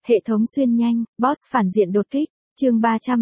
Hệ thống xuyên nhanh, boss phản diện đột kích, chương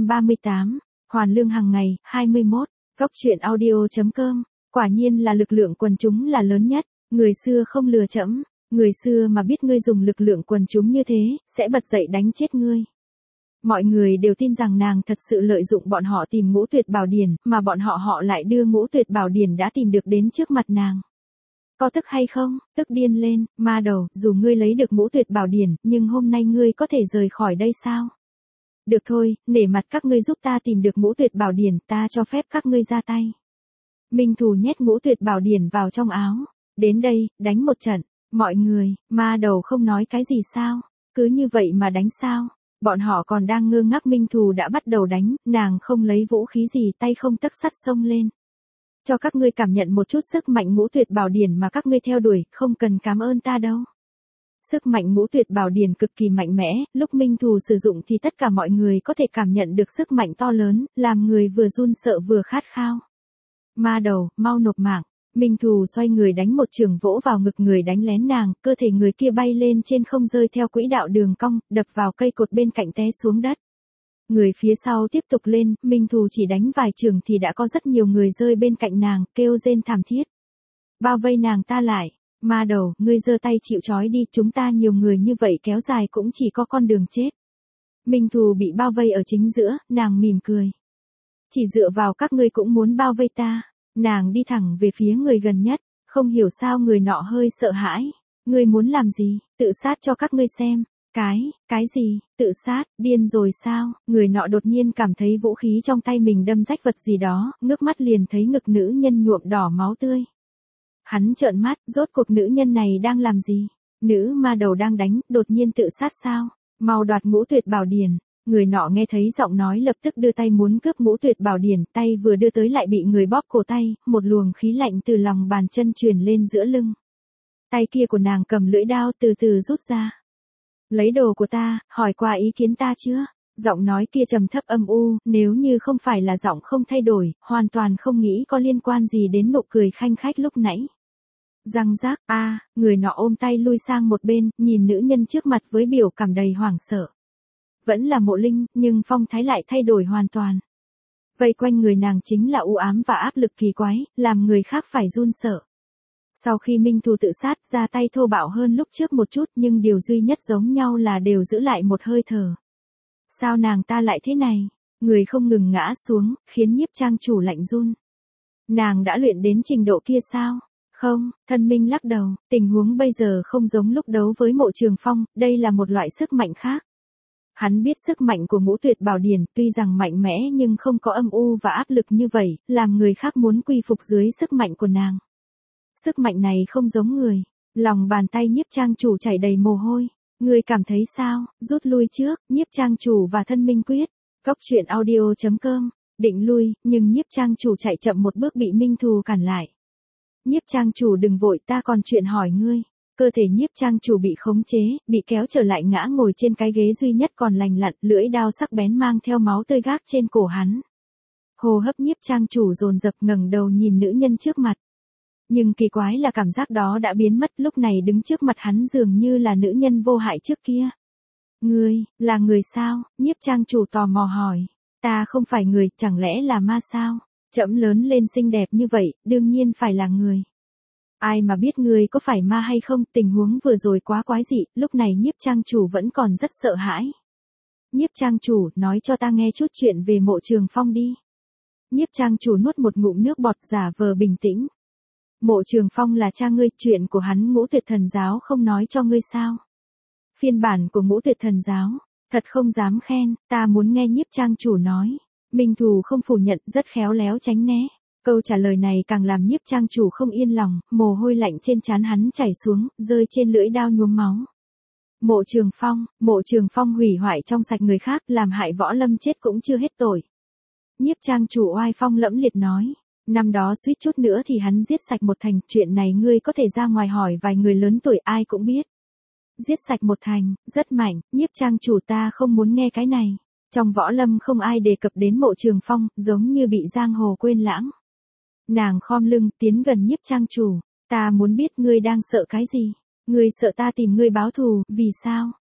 338, hoàn lương hàng ngày, 21, góc truyện audio.com, quả nhiên là lực lượng quần chúng là lớn nhất, người xưa không lừa trẫm, người xưa mà biết ngươi dùng lực lượng quần chúng như thế, sẽ bật dậy đánh chết ngươi. Mọi người đều tin rằng nàng thật sự lợi dụng bọn họ tìm Ngũ Tuyệt Bảo Điển, mà bọn họ lại đưa Ngũ Tuyệt Bảo Điển đã tìm được đến trước mặt nàng. Có tức hay không? Tức điên lên, ma đầu, dù ngươi lấy được Ngũ Tuyệt Bảo Điển, nhưng hôm nay ngươi có thể rời khỏi đây sao? Được thôi, nể mặt các ngươi giúp ta tìm được Ngũ Tuyệt Bảo Điển, ta cho phép các ngươi ra tay. Minh Thù nhét Ngũ Tuyệt Bảo Điển vào trong áo. Đến đây, đánh một trận. Mọi người, ma đầu không nói cái gì sao? Cứ như vậy mà đánh sao? Bọn họ còn đang ngơ ngác, Minh Thù đã bắt đầu đánh, nàng không lấy vũ khí gì, tay không tấc sắt xông lên. Cho các ngươi cảm nhận một chút sức mạnh Ngũ Tuyệt Bảo Điển mà các ngươi theo đuổi, không cần cảm ơn ta đâu. Sức mạnh Ngũ Tuyệt Bảo Điển cực kỳ mạnh mẽ, lúc Minh Thù sử dụng thì tất cả mọi người có thể cảm nhận được sức mạnh to lớn, làm người vừa run sợ vừa khát khao. Ma đầu, mau nộp mạng. Minh Thù xoay người đánh một chưởng vỗ vào ngực người đánh lén nàng, cơ thể người kia bay lên trên không rơi theo quỹ đạo đường cong, đập vào cây cột bên cạnh té xuống đất. Người phía sau tiếp tục lên, Minh Thù chỉ đánh vài chưởng thì đã có rất nhiều người rơi bên cạnh nàng, kêu rên thảm thiết. Bao vây nàng ta lại, ma đầu, ngươi giơ tay chịu trói đi, chúng ta nhiều người như vậy kéo dài cũng chỉ có con đường chết. Minh Thù bị bao vây ở chính giữa, nàng mỉm cười. Chỉ dựa vào các ngươi cũng muốn bao vây ta. Nàng đi thẳng về phía người gần nhất, không hiểu sao người nọ hơi sợ hãi. Ngươi muốn làm gì? Tự sát cho các ngươi xem. Cái gì? Tự sát, điên rồi sao? Người nọ đột nhiên cảm thấy vũ khí trong tay mình đâm rách vật gì đó, ngước mắt liền thấy ngực nữ nhân nhuộm đỏ máu tươi. Hắn trợn mắt, rốt cuộc nữ nhân này đang làm gì? Nữ ma đầu đang đánh, đột nhiên tự sát sao? Mau đoạt Ngũ Tuyệt Bảo Điển. Người nọ nghe thấy giọng nói lập tức đưa tay muốn cướp Ngũ Tuyệt Bảo Điển, tay vừa đưa tới lại bị người bóp cổ tay, một luồng khí lạnh từ lòng bàn chân truyền lên giữa lưng. Tay kia của nàng cầm lưỡi đao từ từ rút ra. Lấy đồ của ta, hỏi qua ý kiến ta chưa? Giọng nói kia trầm thấp âm u, nếu như không phải là giọng không thay đổi, hoàn toàn không nghĩ có liên quan gì đến nụ cười khanh khách lúc nãy. Răng rác, người nọ ôm tay lui sang một bên, nhìn nữ nhân trước mặt với biểu cảm đầy hoảng sợ. Vẫn là Mộ Linh, nhưng phong thái lại thay đổi hoàn toàn. Vây quanh người nàng chính là u ám và áp lực kỳ quái, làm người khác phải run sợ. Sau khi Minh Thù tự sát, ra tay thô bạo hơn lúc trước một chút, nhưng điều duy nhất giống nhau là đều giữ lại một hơi thở. Sao nàng ta lại thế này? Người không ngừng ngã xuống, khiến Nhiếp Trang Chủ lạnh run. Nàng đã luyện đến trình độ kia sao? Không, Thân Minh lắc đầu, tình huống bây giờ không giống lúc đấu với Mộ Trường Phong, đây là một loại sức mạnh khác. Hắn biết sức mạnh của Ngũ Tuyệt Bảo Điển tuy rằng mạnh mẽ nhưng không có âm u và áp lực như vậy, làm người khác muốn quy phục dưới sức mạnh của nàng. Sức mạnh này không giống người. Lòng bàn tay Nhiếp Trang Chủ chảy đầy mồ hôi. Ngươi cảm thấy sao? Rút lui trước, Nhiếp Trang Chủ và Thân Minh quyết. Góc truyện audio.com, định lui, nhưng Nhiếp Trang Chủ chạy chậm một bước bị Minh Thù cản lại. Nhiếp Trang Chủ đừng vội, ta còn chuyện hỏi ngươi. Cơ thể Nhiếp Trang Chủ bị khống chế, bị kéo trở lại ngã ngồi trên cái ghế duy nhất còn lành lặn, lưỡi đao sắc bén mang theo máu tươi gác trên cổ hắn. Hô hấp Nhiếp Trang Chủ dồn dập, ngẩng đầu nhìn nữ nhân trước mặt. Nhưng kỳ quái là cảm giác đó đã biến mất, lúc này đứng trước mặt hắn dường như là nữ nhân vô hại trước kia. Ngươi, là người sao? Nhiếp Trang Chủ tò mò hỏi. Ta không phải người, chẳng lẽ là ma sao? Trẫm lớn lên xinh đẹp như vậy, đương nhiên phải là người. Ai mà biết ngươi có phải ma hay không, tình huống vừa rồi quá quái dị, lúc này Nhiếp Trang Chủ vẫn còn rất sợ hãi. Nhiếp Trang Chủ, nói cho ta nghe chút chuyện về Mộ Trường Phong đi. Nhiếp Trang Chủ nuốt một ngụm nước bọt, giả vờ bình tĩnh. Mộ Trường Phong là cha ngươi, chuyện của hắn Ngũ Tuyệt Thần Giáo không nói cho ngươi sao? Phiên bản của Ngũ Tuyệt Thần Giáo, thật không dám khen, ta muốn nghe Nhiếp Trang Chủ nói. Minh Thù không phủ nhận, rất khéo léo tránh né. Câu trả lời này càng làm Nhiếp Trang Chủ không yên lòng, mồ hôi lạnh trên trán hắn chảy xuống, rơi trên lưỡi đao nhuốm máu. Mộ Trường Phong hủy hoại trong sạch người khác, làm hại Võ Lâm chết cũng chưa hết tội. Nhiếp Trang Chủ oai phong lẫm liệt nói, năm đó suýt chút nữa thì hắn giết sạch một thành, chuyện này ngươi có thể ra ngoài hỏi vài người lớn tuổi ai cũng biết. Giết sạch một thành, rất mạnh, Nhiếp Trang Chủ ta không muốn nghe cái này. Trong Võ Lâm không ai đề cập đến Mộ Trường Phong, giống như bị giang hồ quên lãng. Nàng khom lưng, tiến gần Nhiếp Trang Chủ. Ta muốn biết ngươi đang sợ cái gì? Ngươi sợ ta tìm ngươi báo thù, vì sao?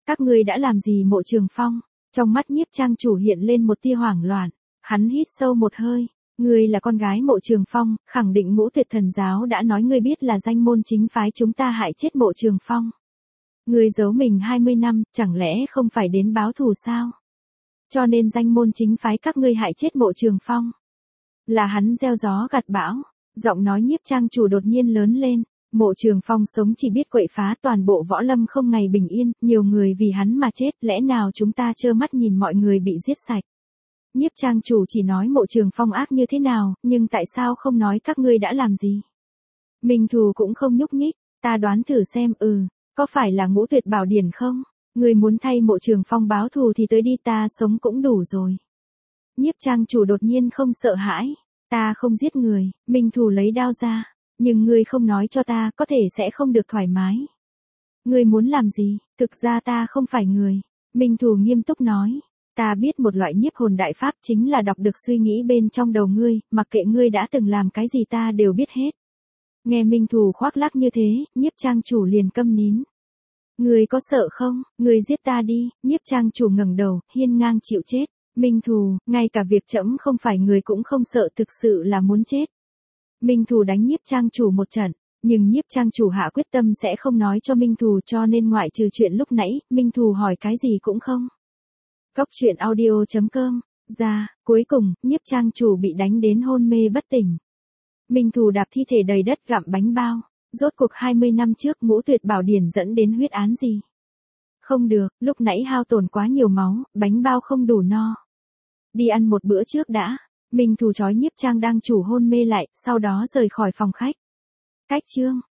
Các ngươi đã làm gì Mộ Trường Phong? Trong mắt Nhiếp Trang chủ hiện lên một tia hoảng loạn, hắn hít sâu một hơi. Ngươi là con gái Mộ Trường Phong, khẳng định Ngũ Tuyệt Thần giáo đã nói ngươi biết là danh môn chính phái chúng ta hại chết Mộ Trường Phong. Ngươi giấu mình 20 năm, chẳng lẽ không phải đến báo thù sao? Cho nên danh môn chính phái các ngươi hại chết Mộ Trường Phong. Là hắn gieo gió gặt bão. Giọng nói Nhiếp Trang chủ đột nhiên lớn lên. Mộ Trường Phong sống chỉ biết quậy phá, toàn bộ võ lâm không ngày bình yên, nhiều người vì hắn mà chết, lẽ nào chúng ta trơ mắt nhìn mọi người bị giết sạch? Nhiếp Trang chủ chỉ nói Mộ Trường Phong ác như thế nào, nhưng tại sao không nói các ngươi đã làm gì? Minh Thù cũng không nhúc nhích, ta đoán thử xem, có phải là Ngũ Tuyệt Bảo Điển không? Ngươi muốn thay Mộ Trường Phong báo thù thì tới đi, ta sống cũng đủ rồi. Nhiếp Trang chủ đột nhiên không sợ hãi, ta không giết người. Minh Thù lấy đao ra, nhưng ngươi không nói cho ta, có thể sẽ không được thoải mái. Ngươi muốn làm gì? Thực ra ta không phải người. Minh Thù nghiêm túc nói, ta biết một loại nhiếp hồn đại pháp, chính là đọc được suy nghĩ bên trong đầu ngươi, mặc kệ ngươi đã từng làm cái gì ta đều biết hết. Nghe Minh Thù khoác lác như thế, Nhiếp Trang chủ liền câm nín. Ngươi có sợ không? Ngươi giết ta đi. Nhiếp Trang chủ ngẩng đầu, hiên ngang chịu chết. Minh Thù, ngay cả việc trẫm không phải người cũng không sợ, thực sự là muốn chết. Minh Thù đánh Nhiếp Trang chủ một trận, nhưng Nhiếp Trang chủ hạ quyết tâm sẽ không nói cho Minh Thù, cho nên ngoại trừ chuyện lúc nãy, Minh Thù hỏi cái gì cũng không. Góc truyện audio.com, ra, cuối cùng, Nhiếp Trang chủ bị đánh đến hôn mê bất tỉnh. Minh Thù đạp thi thể đầy đất gặm bánh bao. Rốt cuộc 20 năm trước Ngũ Tuyệt Bảo Điển dẫn đến huyết án gì? Không được, lúc nãy hao tổn quá nhiều máu, bánh bao không đủ no. Đi ăn một bữa trước đã. Minh Thù trói Nhiếp Trang đang chủ hôn mê lại, sau đó rời khỏi phòng khách. Cách chương